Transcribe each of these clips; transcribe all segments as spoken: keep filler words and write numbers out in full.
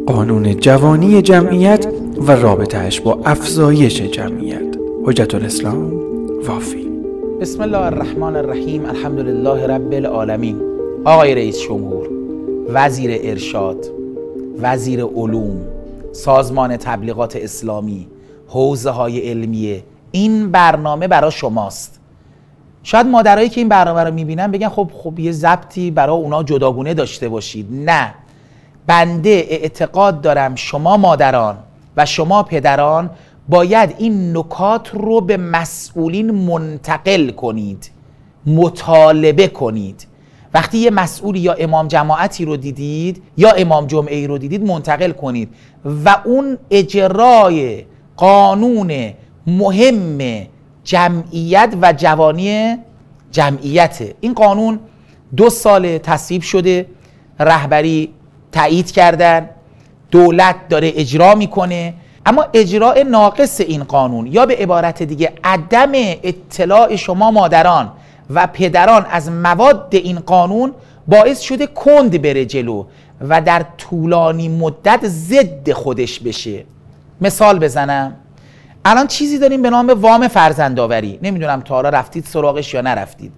قانون جوانی جمعیت و رابطه‌اش با افزایش جمعیت. حجت الاسلام وافی. بسم الله الرحمن الرحیم. الحمدلله رب العالمین. آقای رئیس جمهور، وزیر ارشاد، وزیر علوم، سازمان تبلیغات اسلامی، حوزه های علمیه، این برنامه برای شماست. شاید مادرایی که این برنامه رو میبینن بگن خب خب یه ضبطی برای اونا جداگونه داشته باشید. نه، بنده اعتقاد دارم شما مادران و شما پدران باید این نکات رو به مسئولین منتقل کنید، مطالبه کنید. وقتی یه مسئولی یا امام جماعتی رو دیدید یا امام جمعه‌ای رو دیدید منتقل کنید و اون اجرای قانون مهم جمعیت و جوانی جمعیت. این قانون دو سال تصویب شده، رهبری تایید کردن، دولت داره اجرا میکنه، اما اجراء ناقص این قانون یا به عبارت دیگه عدم اطلاع شما مادران و پدران از مواد این قانون باعث شده کند بره جلو و در طولانی مدت ضد خودش بشه. مثال بزنم، الان چیزی داریم به نام وام فرزندآوری. نمیدونم تا حالا رفتید سراغش یا نرفتید.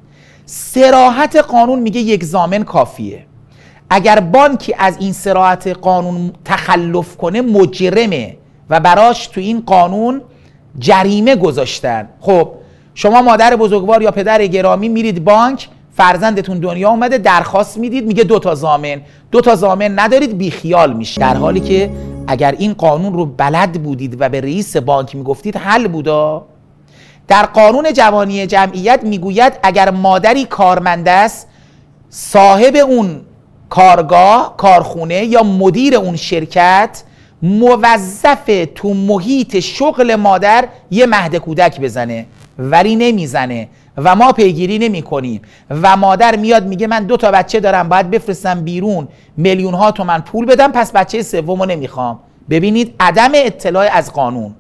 صراحت قانون میگه یک ضامن کافیه. اگر بانکی از این صراحت قانون تخلف کنه مجرمه و براش تو این قانون جریمه گذاشتن. خب شما مادر بزرگوار یا پدر گرامی میرید بانک، فرزندتون دنیا اومده، درخواست میدید، میگه دو تا ضامن، دو تا ضامن ندارید، بیخیال میشه. در حالی که اگر این قانون رو بلد بودید و به رئیس بانک میگفتید حل بودا. در قانون جوانی جمعیت میگوید اگر مادری کارمند است، صاحب اون کارگاه، کارخونه یا مدیر اون شرکت موظف تو محیط شغل مادر یه مهد کودک بزنه، ولی نمیزنه و ما پیگیری نمی کنیم و مادر میاد میگه من دو تا بچه دارم باید بفرستم بیرون، میلیون ها تومن پول بدم، پس بچه سومو نمیخوام. ببینید عدم اطلاع از قانون.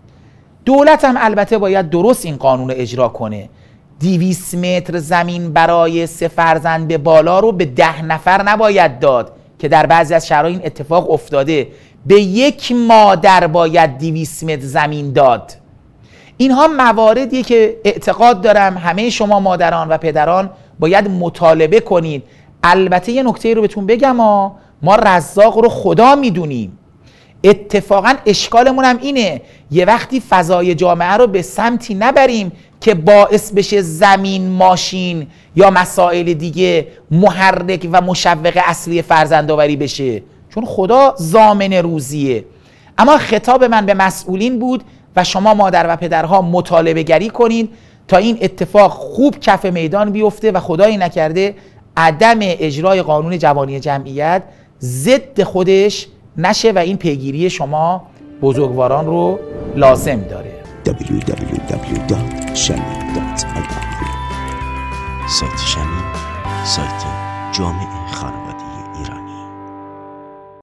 دولت هم البته باید درست این قانون رو اجرا کنه. دویست متر زمین برای سه فرزند به بالا رو به ده نفر نباید داد که در بعضی از شهرها این اتفاق افتاده. به یک مادر باید دویست متر زمین داد. اینها مواردیه که اعتقاد دارم همه شما مادران و پدران باید مطالبه کنید. البته یه نکته رو بهتون بگم، ما ما رزاق رو خدا میدونیم. اتفاقا اشکالمون هم اینه یه وقتی فضای جامعه رو به سمتی نبریم که باعث بشه زمین، ماشین یا مسائل دیگه محرک و مشوق اصلی فرزندآوری بشه، چون خدا ضامن روزیه. اما خطاب من به مسئولین بود و شما مادر و پدرها مطالبه گری کنید تا این اتفاق خوب کف میدان بیفته و خدایی نکرده عدم اجرای قانون جوانی جمعیت ضد خودش نشه و این پیگیری شما بزرگواران رو لازم داره. دبلیو دبلیو دبلیو دات شمی دات آی آر. سایت شمی، سایت جامعه خانواده.